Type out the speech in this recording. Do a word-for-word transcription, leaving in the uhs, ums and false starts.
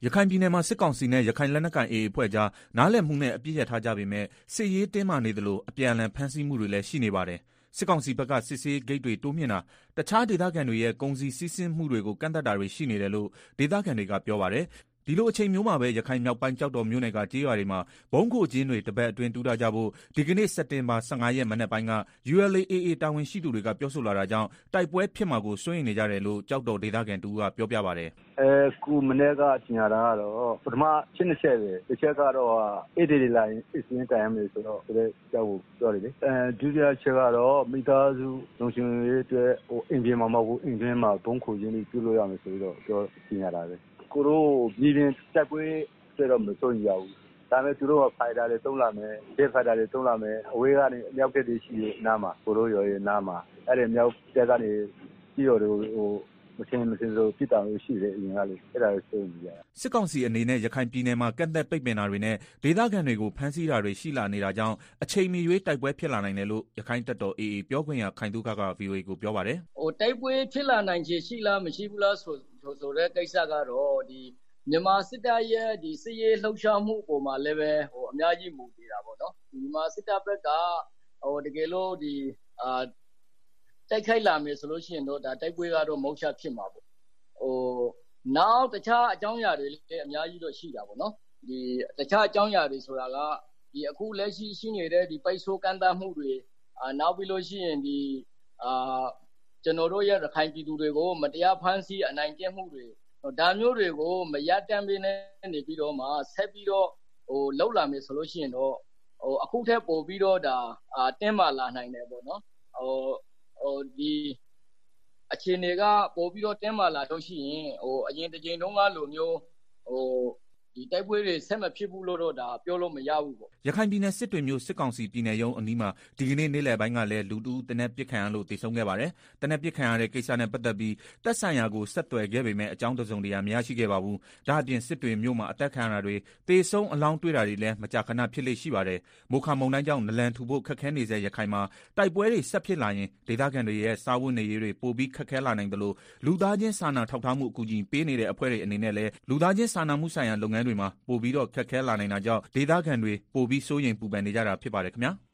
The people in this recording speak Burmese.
ရခိုင်ပြည်နယ်မှာစစ်ကောင်စီနဲ့ရခိုင်လက်နက်ကိုင် အေအေ အဖွဲ့ကြားနားလည်မှုနဲ့အပြစ်ရထားကြပေမဲ့စစ်ရေးတင်းမာနေသလိုအပြန်အလှန်ဖမ်းဆီးမှုတွေလည်းရှိနေပါတယ်။စစ်ကောင်စီဘက်ကစစ်ဆေးဂိတ်တွေတိုးမြင့်တာတခြားဒေသခံတွေရဲ့ကုန်စည်စီးဆင်းမှုတွေကိုကန့်သတ်တာတွေရှိနေတယ်လို့ဒေသခံတွေကပြောပါတယ်။ဒီလိုအချိန်မျိုးမှာပဲရခိုင်မြောက်ပိုင်းကျောက်တော်မြို့နယ်ကကြေးရွာတွေမှာဘုံခိုကျင်းတွေတပတ်အတွင်းတူးထားကြဖို့ဒီကနေ့စက်တင်ဘာ၁၅ရက်မနက်ပိုင်းက ယူ အယ် အေ အေ အေ တာဝန်ရှိသူတွေကပြောဆိုလာတာကြောင့်တိုက်ပွဲဖြစ်မှာကိုစိုးရိမ်နေကြတယ်လို့ကျောက်တော်ဒေသခံတူကပြောပြပါတယ်။အခုမနေ့ကကျင်ရတာကတော့ပထမရှင်းနှစ်ချက်ပဲတစ်ချက်ကတော့အေဒီဒီလိုင်းအစင်းတိုင်ရမယ်ဆိုတော့ဆိုတဲ့ကြောက်ကိုပြောတယ်လေအဲဒုတိယချက်ကတော့မိသားစုလုံခြုံရေးအတွက်ဟိုအင်ပြင်မှာမဟုတ်ဘူးအင်ပြင်မှာဘုံခိုကျင်းတွေပြုလို့ရမယ်ဆိုတော့ပြောကျင်ရတာပဲကိုတို့ပြည်ရင်တက်ပွဲဆိုတော့မစိုးရိမ်ရဘူးဒါပေမဲ့သူတို့ကဖိုင်တာတွေသုံးလာမယ်ဒေဖိုင်တာတွေသုံးလာမယ်အဝေးကနေအမြောက်တက်တွေရှိရနားမှာကိုတို့ရော်ရနားမှာအဲ့ဒီမြောက်တက်ကနေကြီးရော်တွေဟိုမစင်မစင်ဆိုပြစ်တာလို့ရှိတယ်အရင်ကလေအဲ့ဒါကိုစိုးရိမ်ကြတာစစ်ကောင်စီအနေနဲ့ရခိုင်ပြည်နယ်မှာကန့်သက်ပိတ်ပင်တာတွေနဲ့ဒေသခံတွေကိုဖမ်းဆီးတာတွေရှိလာနေတာကြောင့်အချိန်မီရွေးတိုက်ပွဲဖြစ်လာနိုင်တယ်လို့ရခိုင်တပ်တော် အေအေ ပြောခွင့်ရခိုင်သုခက ဗွီအိုအေကိုပြောပါတယ်ဟိုတိုက်ပွဲဖြစ်လာနိုင်ခြေရှိလားမရှိဘူးလားဆိုဆိုတဲ့ကိစ္စကတော့ဒီမြန်မာစစ်တပ်ရဲ့ဒီစစ်ရေးလှုပ်ရှားမှုပုံမှာလည်းပဲဟိုအများကြီးမူတည်တာပေါ့နော်မြန်မာစစ်တပ်ဘက်ကဟိုတကယ်လို့ဒီအာတိုက်ခိုက်လာမယ်ဆိုလို့ရှိရင်တော့ဒါတိုက်ပွဲကတော့မဟုတ်ချဖြစ်မှာပေါ့ဟိုနောက်တခြားအကြောင်းအရာတွေလည်းအများကြီးတော့ရှိတာပေါ့နော်ဒီတခြားအကြောင်းအရာတွေဆိုတာကဒီအခုလက်ရှိရှိနေတဲ့ဒီပိတ်ဆို့ကန့်သတ်မှုတွေအာနောက်ပြီးလို့ရှိရင်ဒီအာကျွန်တော်တို့ရဲ့ရခိုင်ပြည်သူတွေကိုမတရားဖမ်းဆီးအနိုင်ကျင့်မှုတွေဒါမျိုးတွေကိုမရတမ်းပေးနေနေပြီးတော့မှဆက်ပြီးတော့ဟိုလောက်လာမယ်ဆိုလို့ရှိရင်တော့ဟိုအခုထက်ပိုပြီးတော့ဒါအာတင်းမာလာနိုင်တယ်ပေါ့နော်ဟိုဟိုဒီအခြေအနေကပိုပြီးတော့တင်းမာလာတော့ရှိရင်ဟိုအရင်တစ်ချိန်တုန်းကလိုမျိုးဟိုဒီတိုက်ပွဲတွေဆက်မဖြစ်ဘူးလို့တော့ဒါပြောလို့မရဘူးပေါ့ရခိုင်ပြည်နယ်စစ်တွေမျိုးစစ်ကောင်စီပြည်နယ်ရုံးအနီးမှာဒီကနေ့နေ့လယ်ပိုင်းကလည်းလူတူတနက်ပစ်ခံရလို့တေဆုံးခဲ့ပါတယ်တနက်ပစ်ခံရတဲ့ကိစ္စနဲ့ပတ်သက်ပြီးတပ်ဆိုင်ရာကိုဆက်သွယ်ခဲ့ပေမဲ့အကြောင်းတစုံတရာမရရှိခဲ့ပါဘူးဒါအပြင်စစ်တွေမျိုးမှာအသက်ခံရတာတွေတေဆုံးအလောင်းတွေ့တာတွေလည်းမကြာခဏဖြစ်လေရှိပါတယ်မိုးခါမုန်တိုင်းကြောင့်နလန်ထူဖို့ခက်ခဲနေစေရခိုင်မှာတိုက်ပွဲတွေဆက်ဖြစ်လာရင်ဒေသခံတွေရဲ့စားဝတ်နေရေးတွေပိုပြီးခက်ခဲလာနိုင်တယ်လို့လူသားချင်းစာနာထောက်ထားမှုအကူအညီပေးနေတဲ့အဖွဲ့တွေအနေနဲ့လည်းလူသားချင်းစာနာမှုဆိုင်ရာလုပ်ငန်းတွေမှာပိုပြီးတော့ခက်ခဲလာနိုင်တာကြောင့်ဒေသခံတွေပိုပြီးစိုးရိမ်ပူပန်နေကြတာဖြစ်ပါတယ်ခင်ဗျာ